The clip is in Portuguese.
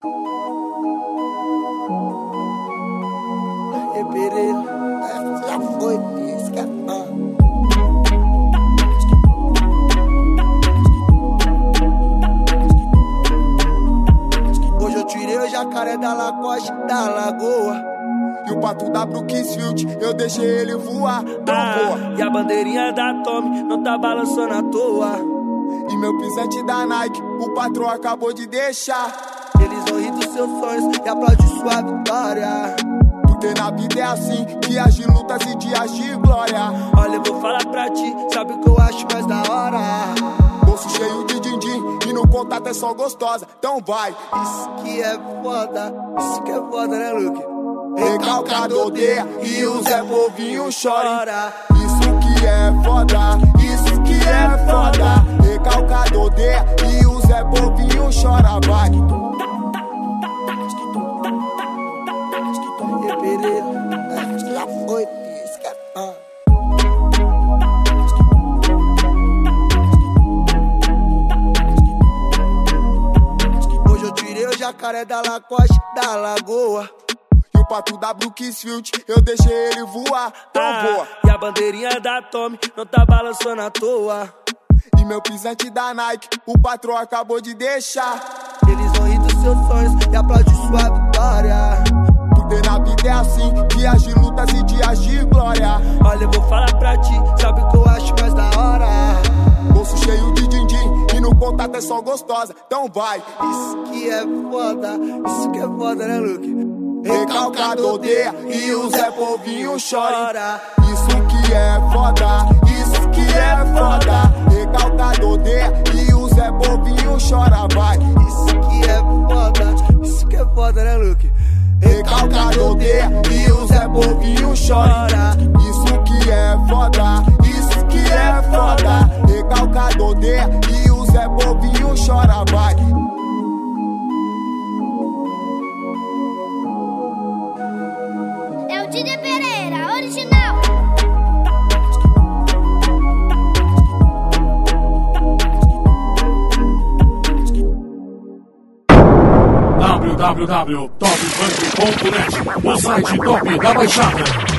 Pereira, já foi, pisca. Hoje eu tirei o jacaré da Lacoste, da Lagoa. E o pato da Brookfield, eu deixei ele voar. E a bandeirinha da Tommy não tá balançando à toa. E meu pisante da Nike, o patrão acabou de deixar. Eles vão rir dos seus sonhos e aplaudir sua vitória. Porque na vida é assim, dias de lutas e dias de glória. Olha, eu vou falar pra ti, sabe o que eu acho mais da hora? Bolso cheio de din-din e no contato é só gostosa, então vai. Isso que é foda, isso que é foda, né, Luke? Recalcado odeia e o Zé Povinho chora. Isso que é foda, isso que é foda. Recalcado odeia e o Zé Povinho chora, vai. Pereira, já foi, pisca. Hoje eu tirei o jacaré da Lacoste, da Lagoa. E o pato da Brookfield, eu deixei ele voar, então voa. E a bandeirinha da Tommy não tá balançando à toa. E meu pisante da Nike, o patrão acabou de deixar. Eles vão rir dos seus sonhos e aplaudir sua vitória. Porque na vida é assim, dias de lutas e dias de glória. Olha, eu vou falar pra ti, sabe o que eu acho mais da hora? Bolso cheio de din-din e no contato é só gostosa, então vai. Isso que é foda, isso que é foda, né, Luke? Recalcado odeia e o Zé Povinho chora. Isso que é foda, isso que é foda. Recalcado odeia e o Zé Povinho chora, vai. Isso que é foda, isso que é foda, né, Luke? Recalcado odeia e o Zé Povinho chora. Isso que é foda, isso que é foda. Recalcado odeia e o Zé Povinho chora, vai. É o Didi Pereira, original. www.topfunk.net, o site top da Baixada.